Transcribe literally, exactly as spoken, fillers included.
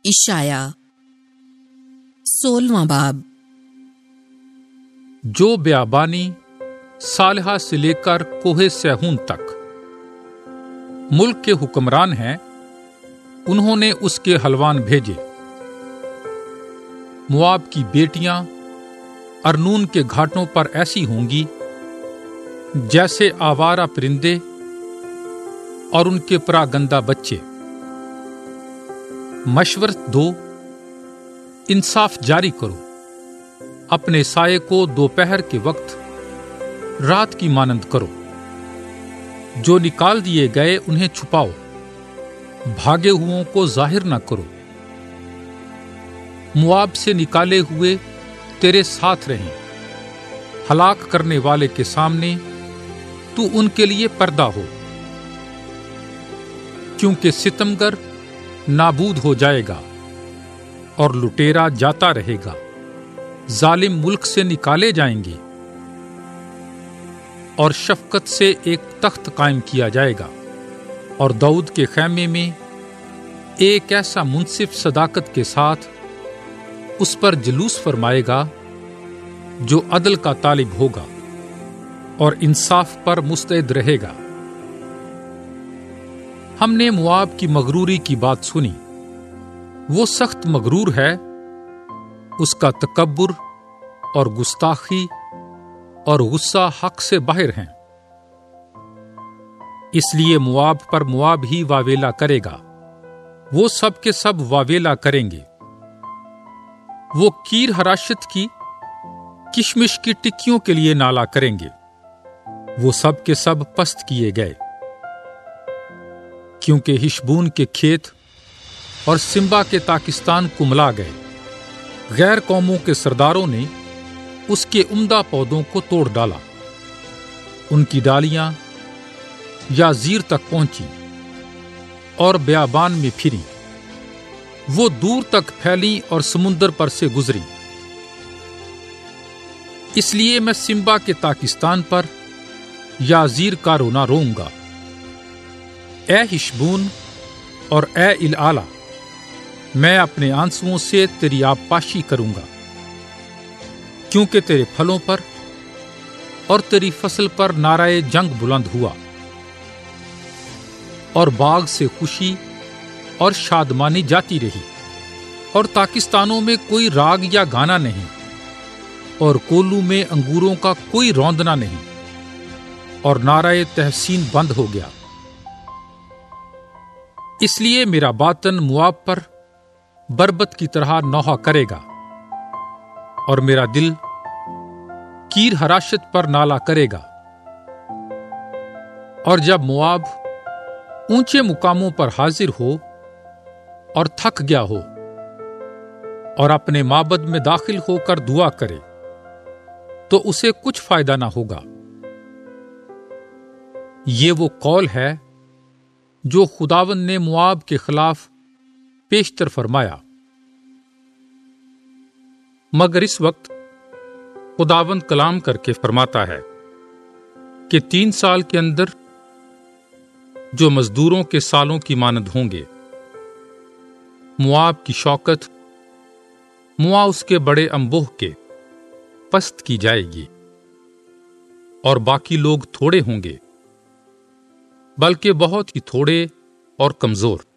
اشعیا سولہواں باب۔ جو بیابانی صالحہ سے لے کر کوہ سیہون تک ملک کے حکمران ہیں، انہوں نے اس کے حلوان بھیجے۔ مواب کی بیٹیاں ارنون کے گھاٹوں پر ایسی ہوں گی جیسے آوارہ پرندے اور ان کے پراگندہ بچے۔ مشورت دو، انصاف جاری کرو، اپنے سائے کو دوپہر کے وقت رات کی مانند کرو۔ جو نکال دیے گئے انہیں چھپاؤ، بھاگے ہوئوں کو ظاہر نہ کرو۔ مواب سے نکالے ہوئے تیرے ساتھ رہیں، ہلاک کرنے والے کے سامنے تو ان کے لیے پردہ ہو، کیونکہ ستمگر نابود ہو جائے گا اور لٹیرا جاتا رہے گا۔ ظالم ملک سے نکالے جائیں گے اور شفقت سے ایک تخت قائم کیا جائے گا، اور داؤد کے خیمے میں ایک ایسا منصف صداقت کے ساتھ اس پر جلوس فرمائے گا جو عدل کا طالب ہوگا اور انصاف پر مستعد رہے گا۔ ہم نے مواب کی مغروری کی بات سنی، وہ سخت مغرور ہے، اس کا تکبر اور گستاخی اور غصہ حق سے باہر ہیں۔ اس لیے مواب پر مواب ہی واویلا کرے گا، وہ سب کے سب واویلا کریں گے۔ وہ کیر ہراشت کی کشمش کی ٹکیوں کے لیے نالا کریں گے، وہ سب کے سب پست کیے گئے، کیونکہ ہشبون کے کھیت اور سمبا کے تاکستان کملا گئے۔ غیر قوموں کے سرداروں نے اس کے عمدہ پودوں کو توڑ ڈالا، ان کی ڈالیاں یازیر تک پہنچی اور بیابان میں پھریں، وہ دور تک پھیلیں اور سمندر پر سے گزری۔ اس لیے میں سمبا کے تاکستان پر یازیر کا رونا روؤں گا۔ اے ہشبون اور اے العالا، میں اپنے آنسوؤں سے تیری آبپاشی کروں گا، کیونکہ تیرے پھلوں پر اور تیری فصل پر نعرہ جنگ بلند ہوا، اور باغ سے خوشی اور شادمانی جاتی رہی، اور تاکستانوں میں کوئی راگ یا گانا نہیں، اور کولو میں انگوروں کا کوئی روندنا نہیں، اور نعرہ تحسین بند ہو گیا۔ اس لیے میرا باطن مواب پر بربت کی طرح نوحہ کرے گا، اور میرا دل کیر ہراشت پر نالا کرے گا۔ اور جب مواب اونچے مقاموں پر حاضر ہو اور تھک گیا ہو اور اپنے معبد میں داخل ہو کر دعا کرے، تو اسے کچھ فائدہ نہ ہوگا۔ یہ وہ قول ہے جو خداوند نے مواب کے خلاف پیشتر فرمایا۔ مگر اس وقت خداوند کلام کر کے فرماتا ہے کہ تین سال کے اندر جو مزدوروں کے سالوں کی مانند ہوں گے، مواب کی شوکت موا اس کے بڑے انبوہ کے پست کی جائے گی، اور باقی لوگ تھوڑے ہوں گے، بلکہ بہت ہی تھوڑے اور کمزور۔